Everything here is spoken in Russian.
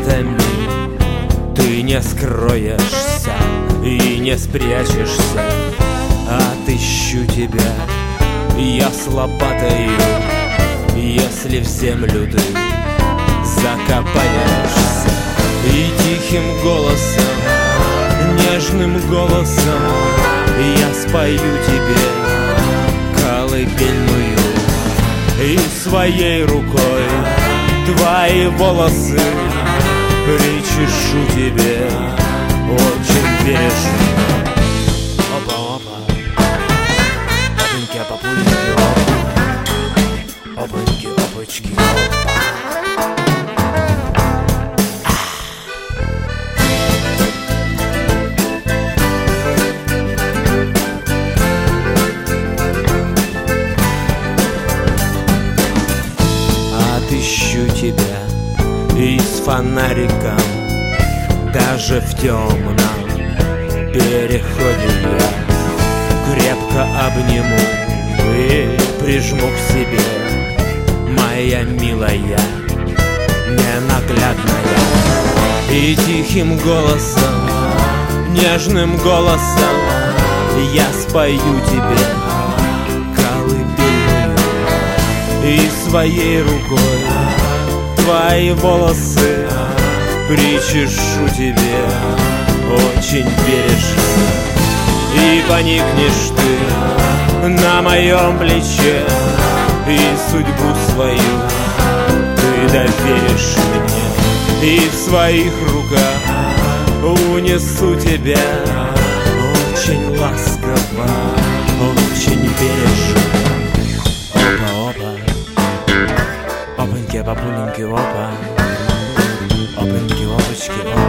ароматами ты не скроешься и не спрячешься. Отыщу тебя я с лопатою, если в землю ты закопаешься. И тихим голосом, нежным голосом я спою тебе колыбельную. И своей рукой твои волосы причешу тебе очень бережно. Опа-опа, опаньки-опапульки, опа, опаньки-опачки, опа. Отыщу тебя и с фонариком даже в темном переходе я крепко обниму и прижму к себе, моя милая, ненаглядная. И тихим голосом, нежным голосом я спою тебе колыбельную. И своей рукой твои волосы причешу тебе очень бережно. И поникнешь ты на моем плече, и судьбу свою ты доверишь мне. И в своих руках унесу тебя очень ласково, очень бережно. Опа-опа, опаньки-папуленьки, опа, опаньки-опачки, опа.